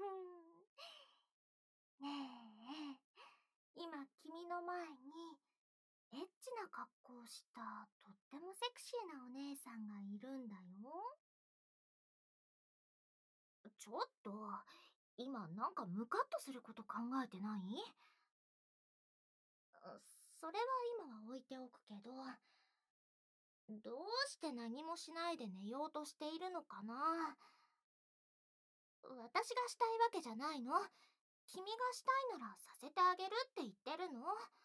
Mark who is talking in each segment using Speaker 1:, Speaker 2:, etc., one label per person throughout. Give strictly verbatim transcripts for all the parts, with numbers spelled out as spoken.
Speaker 1: ねえ、今君の前にエッチな格好をしたとってもセクシーなお姉さんがいるんだよ。ちょっと、今なんかムカッとすること考えてない？あそれは今は置いておくけど、どうして何もしないで寝ようとしているのかな？私がしたいわけじゃないの。君がしたいならさせてあげるって言ってるの。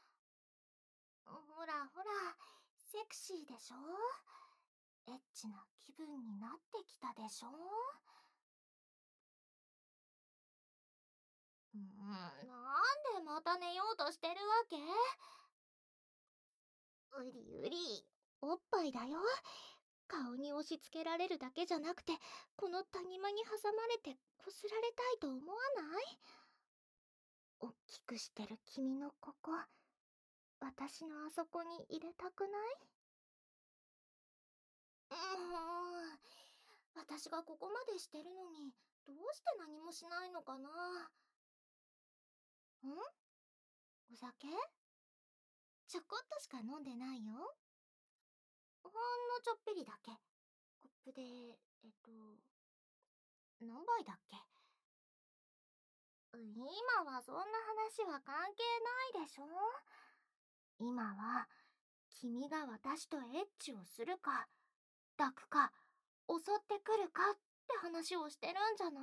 Speaker 1: ほらほら、セクシーでしょ？エッチな気分になってきたでしょ？うーん、なんでまた寝ようとしてるわけ？うりうり、おっぱいだよ。顔に押し付けられるだけじゃなくて、この谷間に挟まれてこすられたいと思わない？おっきくしてる君のここ、私のあそこに入れたくない？もう、私がここまでしてるのに、どうして何もしないのかな？ん？お酒？ちょこっとしか飲んでないよ。ほんのちょっぴりだけ。コップで、えっと、何杯だっけ？今はそんな話は関係ないでしょ？今は、君が私とエッチをするか、抱くか、襲ってくるかって話をしてるんじゃない。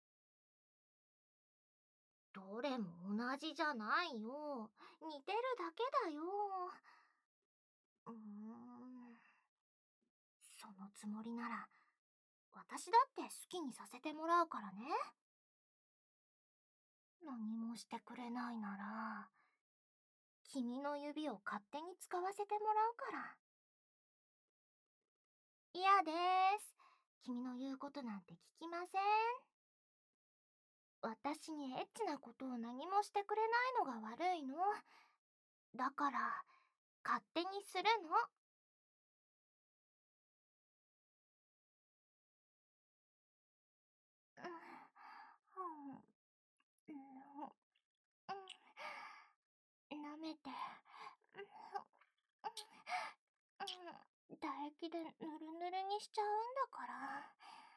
Speaker 1: どれも同じじゃないよ。似てるだけだよ。うーん。そのつもりなら、私だって好きにさせてもらうからね。何もしてくれないなら、君の指を勝手に使わせてもらうから。嫌です。君の言うことなんて聞きません。私にエッチなことを何もしてくれないのが悪いの。だから、勝手にするの。うん、うん、うん、舐めて、うん、唾液でぬるぬるにしちゃうんだから。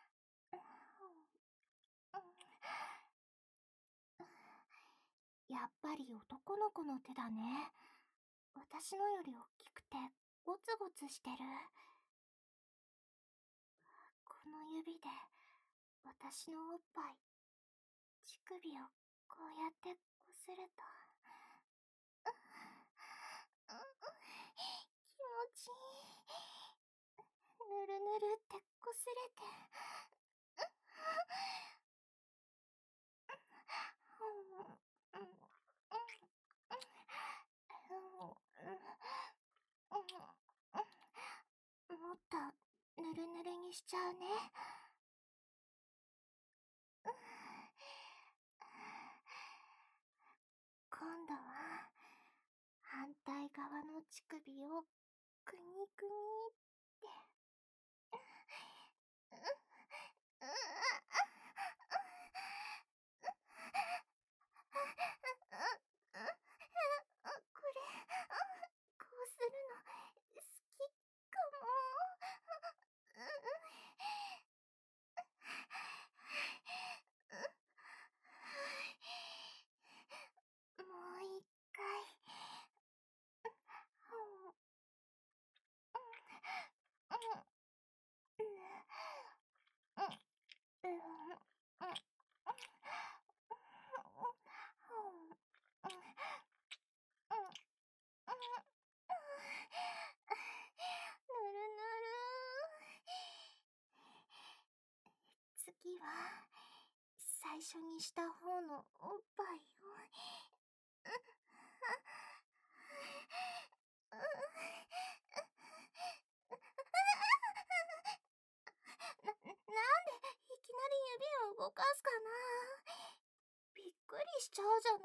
Speaker 1: やっぱり男の子の手だね。私のより大きくてゴツゴツしてる。この指で私のおっぱい、乳首をこうやってこすると、気持ちいい。ぬるぬるってこすれて、もっとぬるぬるにしちゃうね。今度は反対側の乳首をくにくにって。これ、こうするの好きかも。もう一回。ぬるぬる。次は、最初にした方のおっぱいを。な、なんでいきなり指を動かすかな？びっくりしちゃうじゃない。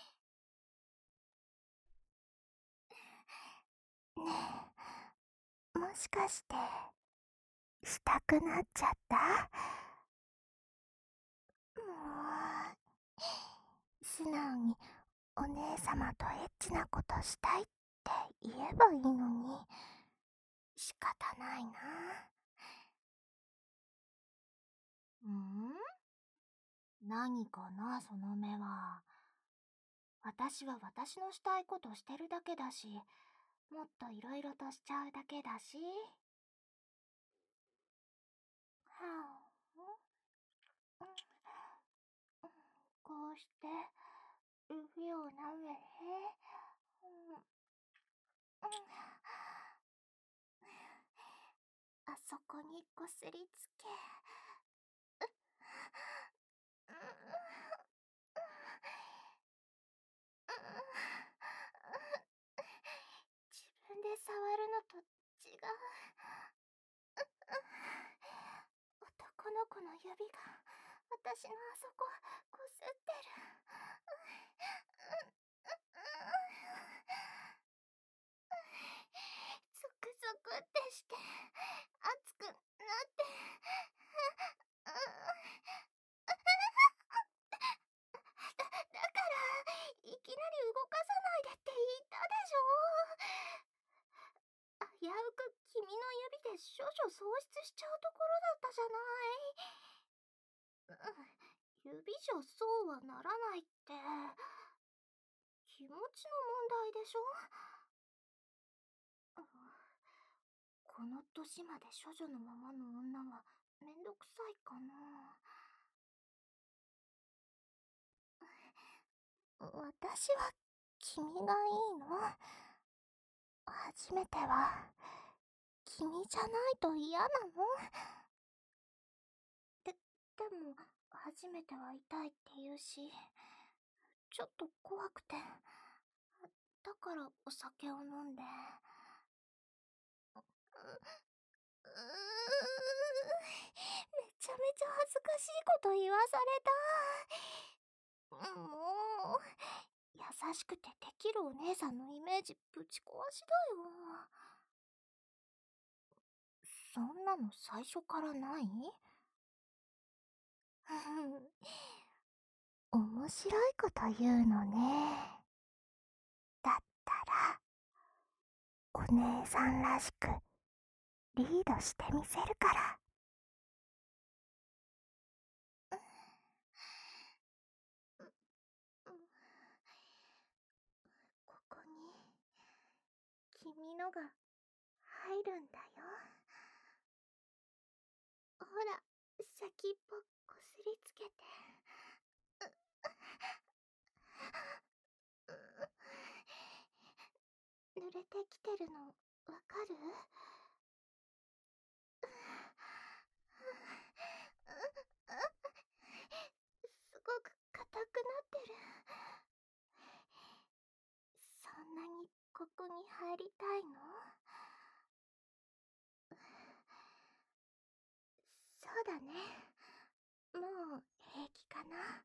Speaker 1: ねえ、もしかして、したくなっちゃった？ 素直にお姉様とエッチなことしたいって言えばいいのに、仕方ないな。ん？何かな、その目は。私は私のしたいことしてるだけだし、もっといろいろとしちゃうだけだし。はあ、うん、こうして指を舐めて、うん、うん、あそこにこすりつけ、うん、うん、自分で触るのと違う。男の子の指が私のあそここすってる。ゾクゾクってして熱くなって、だからいきなり動かさないでって言ったでしょ。危うく君の指で少々喪失しちゃうところだったじゃない。うん、指じゃそうはならないって、気持ちの問題でしょ。うん、この年まで処女のままの女はめんどくさいかな。私は君がいいの。初めては君じゃないと嫌なの。で、でも初めては痛いって言うし、ちょっと怖くて、だからお酒を飲んで。う、うーめちゃめちゃ恥ずかしいこと言わされた。もう、優しくてできるお姉さんのイメージぶち壊しだよ。そんなの最初からない？面白いこと言うのね。だったら、お姉さんらしくリードしてみせるから。ここに君のが入るんだよ。ほら、先っぽこすりつけて。濡れてきてるのわかる？すごく硬くなってる。そんなにここに入りたいの？そうだね。もう平気かな。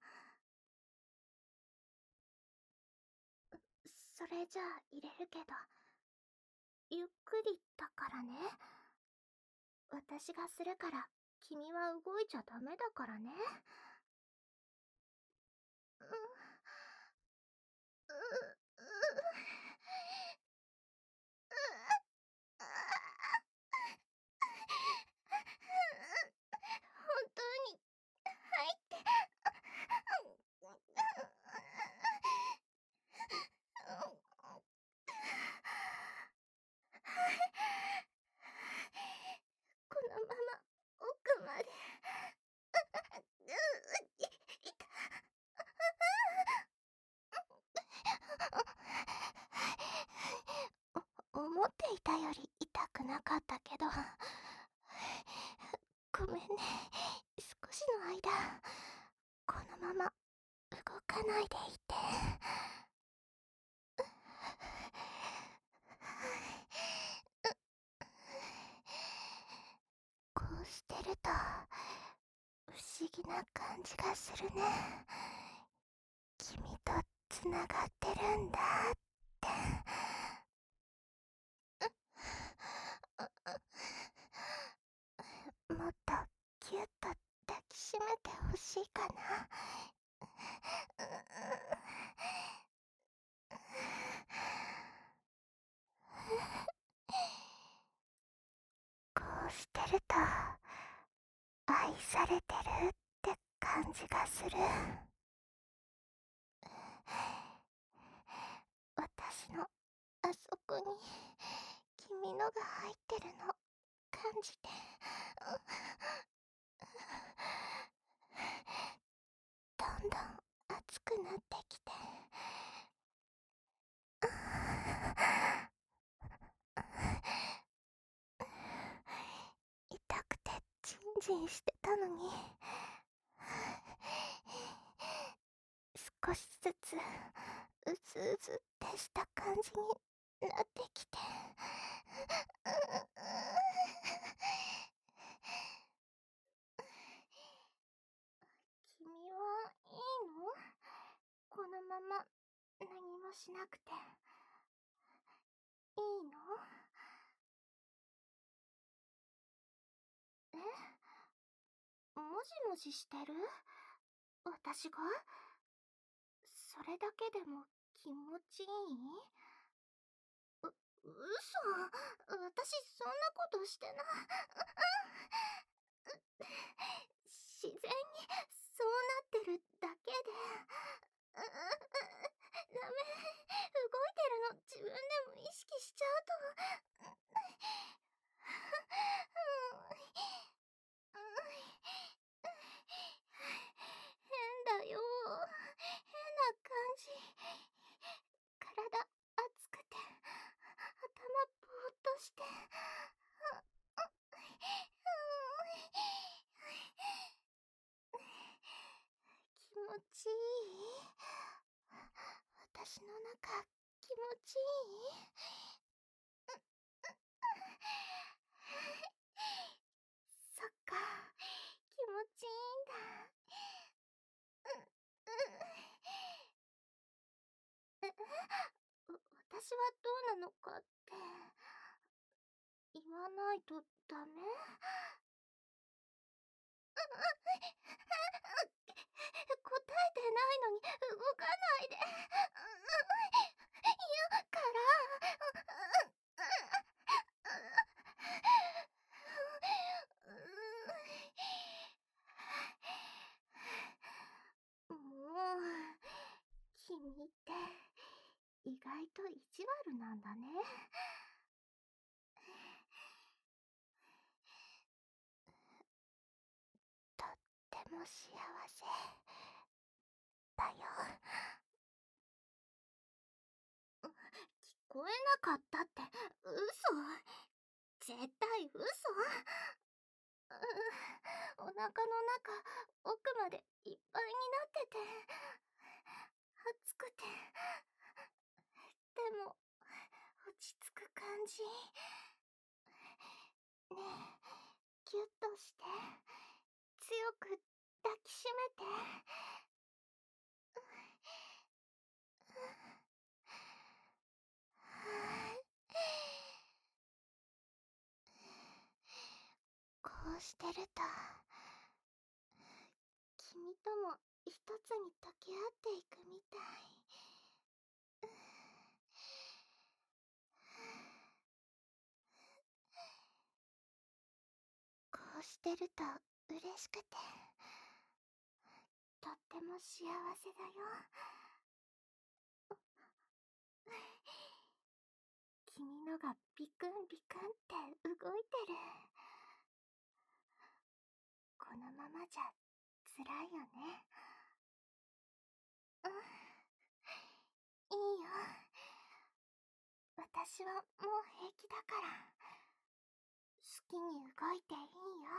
Speaker 1: それじゃあ入れるけど、ゆっくりだからね。私がするから君は動いちゃダメだからね。うん、う、う、本当に入って。このまま奥まで。思っていたより痛くなかったけど、ごめんね。少しの間このまま動かないでいて。こうしてると不思議な感じがするね。君とつながってるんだって。もっとぎゅっと抱きしめてほしいかな。 愛されてるって感じがする。私のあそこに君のが入ってるの感じて、どんどん熱くなってきて、痛くてジンジンしてたのに、少しずつうずうずってした感じになってきて、君はいいの？このまま何もしなくていいの？え？もじもじしてる？私が？それだけでも気持ちいい？う、嘘。私そんなことしてな。自然にそうなってるだけで。ダメ。動いてるの自分でも意識しちゃうと。変だよ。変な感じ。体熱くて、頭ぼーっとして。気持ちいい？私の中気持ちいい？そっか、気持ちいいんだ。え、私はどうなのかって言わないとダメ？答えてないのに動かないで。嫌からもう、君って意外と意地悪なんだね。とっても幸せだよ。聞こえなかったって嘘？絶対嘘？お腹の中奥までいっぱいになってて熱くて、でも落ち着く感じ。ねえ、ギュッとして強く抱きしめて。こうしてると君とも一つに溶け合っていくみたい。こうしてると嬉しくて、とっても幸せだよ。君のがビクンビクンって動いてる。このままじゃ辛いよね。うん、いいよ。私はもう平気だから。好きに動いていいよ。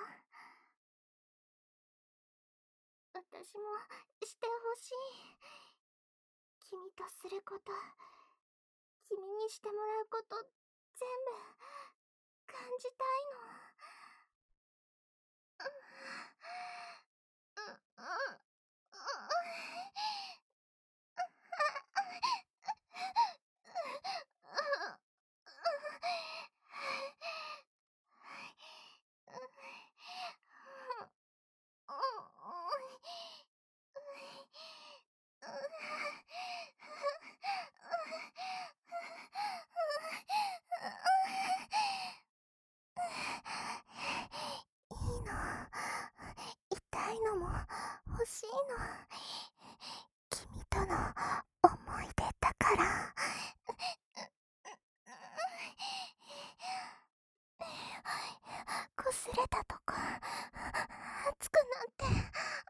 Speaker 1: 私もしてほしい。君とすること、君にしてもらうこと、全部感じたいの。うん、うん、うん。 欲しいの。君との思い出だから。擦れたとこ熱くなって。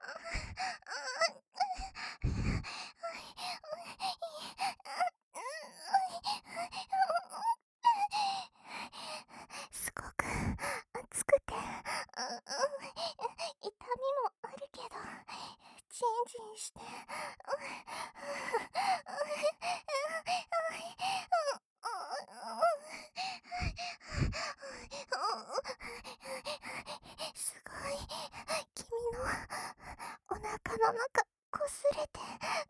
Speaker 1: すごく熱くて、痛みもあるけどジンジンして。すごい、君のお腹の中こすれて。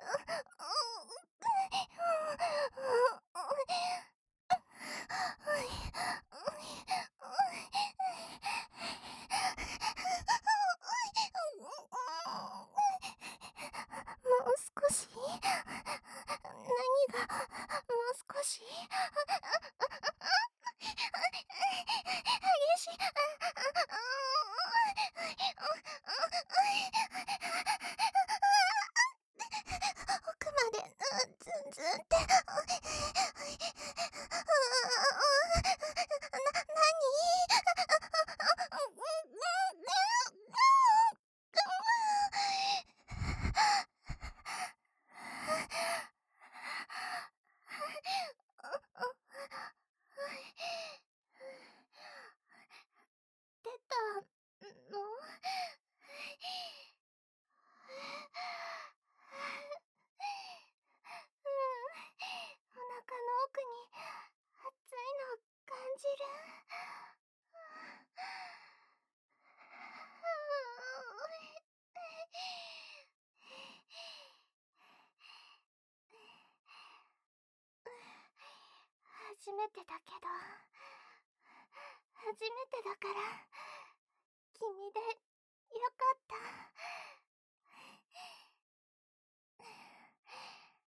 Speaker 1: もう少し、何がもう少し。激しい。奥までズンズンって。な、なに？出たの？うん、お腹の奥に熱いの感じる。初めてだけど、初めてだから君でよかった。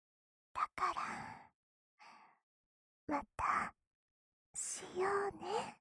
Speaker 1: だからまたしようね。